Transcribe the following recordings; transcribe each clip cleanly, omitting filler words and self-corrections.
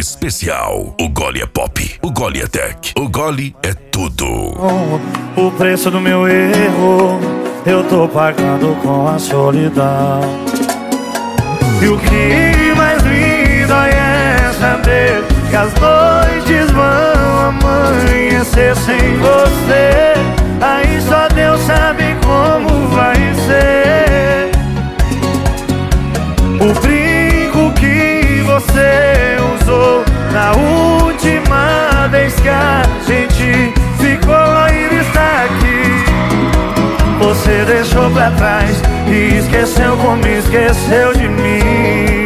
especial. O Gole é pop, o Gole é tech, o Gole é tudo. O preço do meu erro eu tô pagando com a solidão. E o que mais me dói é saber que as noites vão amanhecer sem você. Aí só Deus sabe como vai ser. O brinco que você usou na última vez que a gente ficou ainda está aqui. Você deixou pra trás e esqueceu como esqueceu de mim.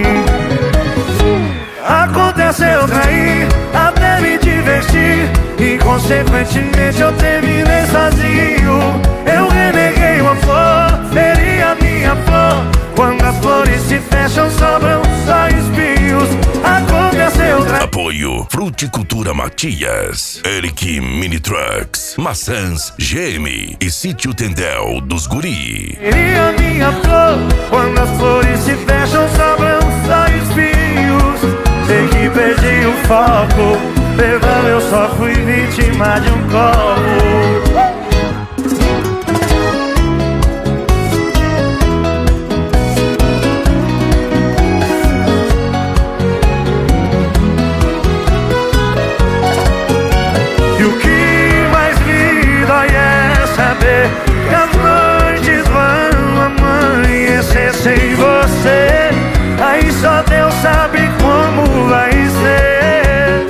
Aconteceu trair, até me divertir, e consequentemente eu terminei sozinho. Eu reneguei uma flor, feri a minha flor. Quando as flores se fecham, sobram só espinhos. Aconteceu trair. Apoio Fruticultura Matias, Eric Mini Trucks, Maçãs GM e Sítio Tendel dos Guri. Feri a minha flor, quando as flores se fecham, sobram só espinhos. Sei que perdi o foco, perdão, eu só fui vítima de um copo. E o que mais me dói é saber que as noites vão amanhecer sem você. Aí só Deus sabe como vai ser.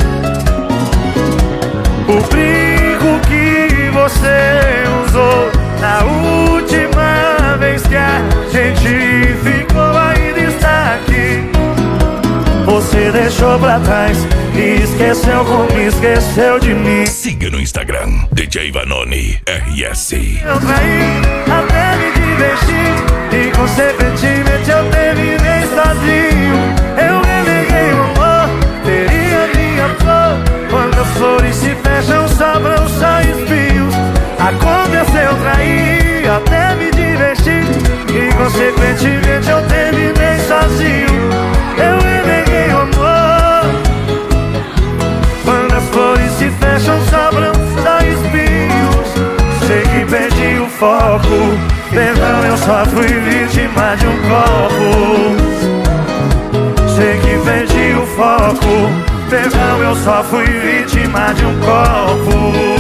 O brinco que você usou na última vez que a gente ficou ainda está aqui. Você deixou pra trás e esqueceu como esqueceu de mim. Siga no Instagram, DJ Vanoni RS. Eu traí até me divertir, e consequentemente eu terminei sozinho. Eu reneguei o amor, feri a minha flor. Quando as flores se fecham, sobram só espinhos. Aconteceu trair, até me divertir, e consequentemente eu terminei sozinho. Eu reneguei o amor. Quando as flores se fecham, sobram só espinhos. Sei que perdi o foco, perdão, eu só fui vítima de um copo. Sei que perdi o foco, perdão, eu só fui vítima de um copo.